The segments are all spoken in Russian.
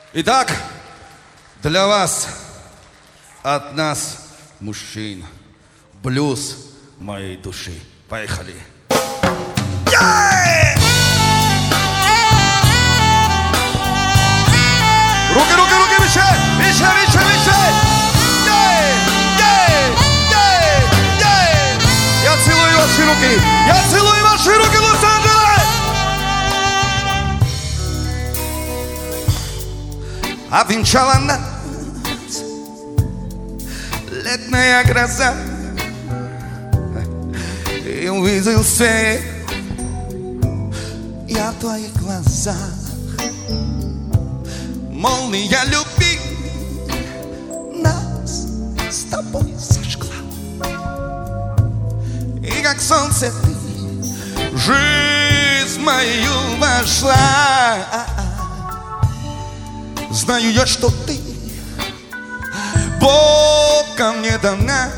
Итак, для вас, от нас, мужчин, блюз моей души. Поехали. Руки, руки, руки, выше, выше, выше, выше. Я целую ваши руки, я целую ваши руки, Лос-Анджелес. Обвенчала нас летняя гроза, и увидел свет я в твоих глазах. Молния любви нас с тобой сожгла, и как солнце ты в жизнь мою вошла. Знаю я, что ты Богом не дана.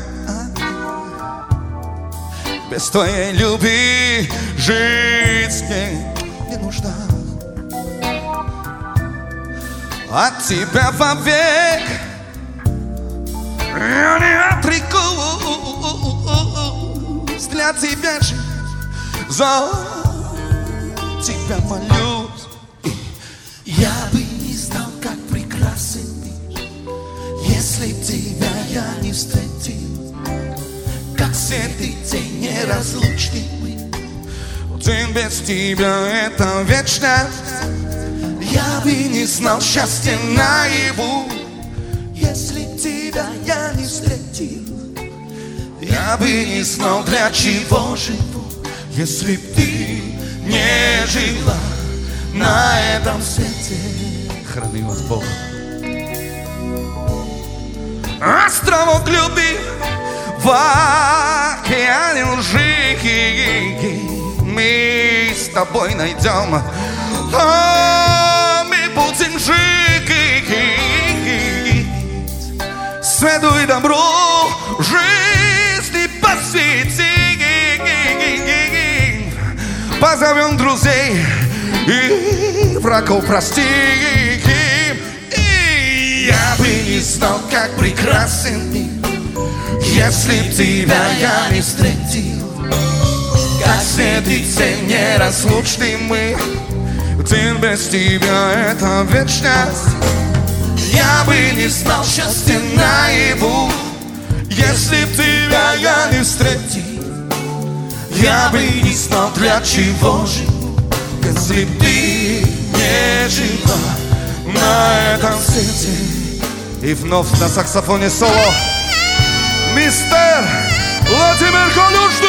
Без твоей любви жить мне не нужна. От тебя вовек я не отрекусь. Для тебя же за тебя молюсь. Я бы не знал, как прекрасен мир, если б тебя я не встретил. Как свет и тень неразлучны мы. День без тебя — это вечность. Я бы не знал счастья наяву, если б тебя я не встретил. Я бы не знал, для чего живу, если б ты не жила на этом свете. Храни вас Бог. Островок любви в океане лжи мы с тобой найдем. Мы будем жить свету и добру, жизни посвятим. Позовем друзей и врагов простим. И я бы не знал, как прекрасен мир, если б тебя я не встретил. Как свет и тень неразлучны мы. День без тебя — это вечность. Я бы не знал счастья наяву, если б тебя я не встретил. Я бы не знал, для чего живу, если б ты не жила на этом свете. И вновь на саксофоне соло мистер Владимир Колюшный.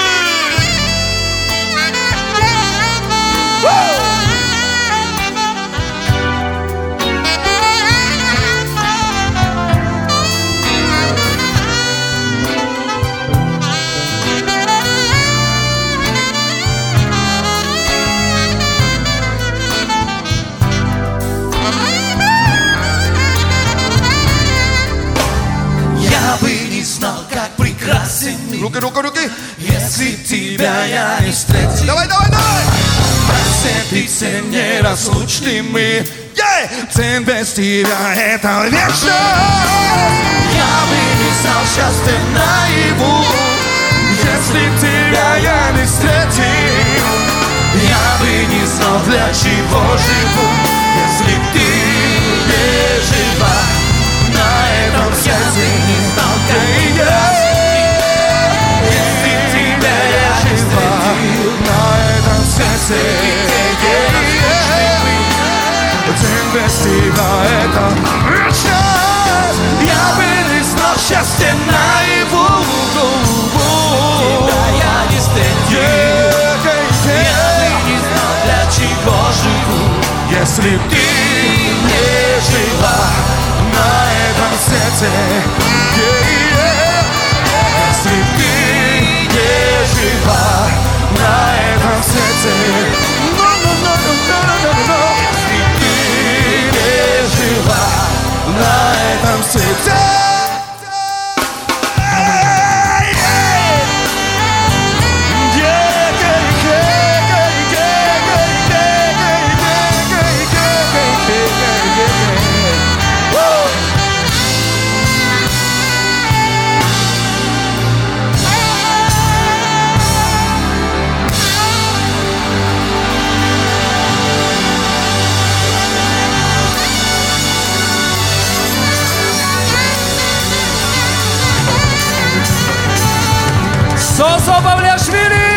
Я бы не знал, как прекрасен мир, Руки, руки, руки. если б тебя я не встретил. Давай, давай, давай. Как свет и тень неразлучны мы. День без тебя — это вечность. Я бы не знал счастья наяву, Если б тебя я не встретил. я бы не знал, для чего живу, Если б ты не жила на этом свете. Не знал, как если б тебя я жила на этом свете. День без тебя — это вечность. я бы не знал счастья наяву, тебя я не встретил. Я бы не знал, для чего живу, Если б ты не жила на этом свете. Если б ты не жила на этом свете. Если б ты не жила на этом свете. Павлиашвили!